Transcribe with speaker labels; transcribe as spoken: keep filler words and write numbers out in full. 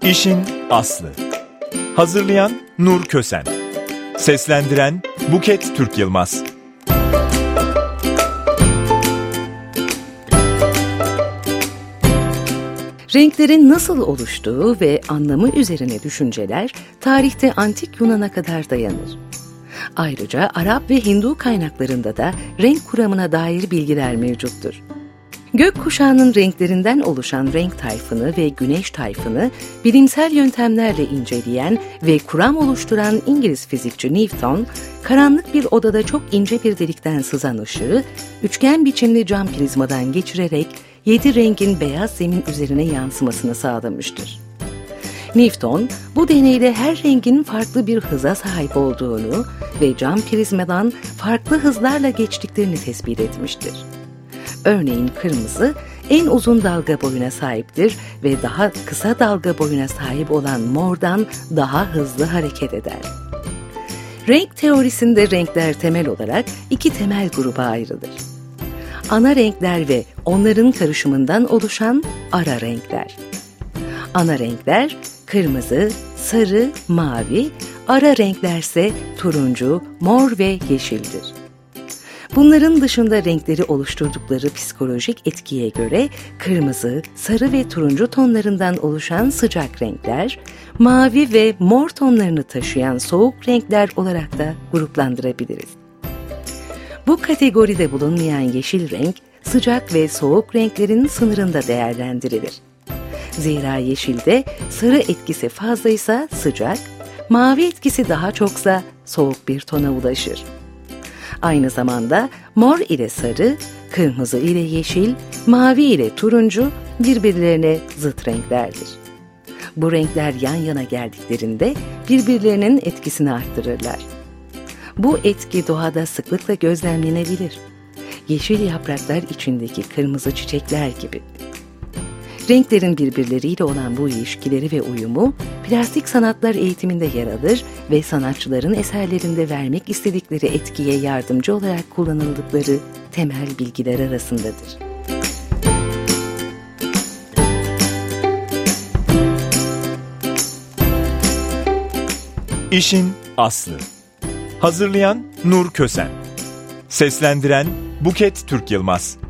Speaker 1: İşin aslı. Hazırlayan Nur Kösen. Seslendiren Buket Türk Yılmaz.
Speaker 2: Renklerin nasıl oluştuğu ve anlamı üzerine düşünceler tarihte antik Yunan'a kadar dayanır. Ayrıca Arap ve Hindu kaynaklarında da renk kuramına dair bilgiler mevcuttur. Gökkuşağının renklerinden oluşan renk tayfını ve güneş tayfını bilimsel yöntemlerle inceleyen ve kuram oluşturan İngiliz fizikçi Newton, karanlık bir odada çok ince bir delikten sızan ışığı, üçgen biçimli cam prizmadan geçirerek yedi rengin beyaz zemin üzerine yansımasını sağlamıştır. Newton, bu deneyle her rengin farklı bir hıza sahip olduğunu ve cam prizmadan farklı hızlarla geçtiklerini tespit etmiştir. Örneğin kırmızı en uzun dalga boyuna sahiptir ve daha kısa dalga boyuna sahip olan mordan daha hızlı hareket eder. Renk teorisinde renkler temel olarak iki temel gruba ayrılır. Ana renkler ve onların karışımından oluşan ara renkler. Ana renkler kırmızı, sarı, mavi, ara renklerse turuncu, mor ve yeşildir. Bunların dışında renkleri oluşturdukları psikolojik etkiye göre kırmızı, sarı ve turuncu tonlarından oluşan sıcak renkler, mavi ve mor tonlarını taşıyan soğuk renkler olarak da gruplandırabiliriz. Bu kategoride bulunmayan yeşil renk, sıcak ve soğuk renklerin sınırında değerlendirilir. Zira yeşilde sarı etkisi fazlaysa sıcak, mavi etkisi daha çoksa soğuk bir tona ulaşır. Aynı zamanda mor ile sarı, kırmızı ile yeşil, mavi ile turuncu birbirlerine zıt renklerdir. Bu renkler yan yana geldiklerinde birbirlerinin etkisini arttırırlar. Bu etki doğada sıklıkla gözlemlenebilir. Yeşil yapraklar içindeki kırmızı çiçekler gibi. Renklerin birbirleriyle olan bu ilişkileri ve uyumu, plastik sanatlar eğitiminde yer alır ve sanatçıların eserlerinde vermek istedikleri etkiye yardımcı olarak kullanıldıkları temel bilgiler arasındadır.
Speaker 1: İşin aslı. Hazırlayan Nur Kösen. Seslendiren Buket Türk Yılmaz.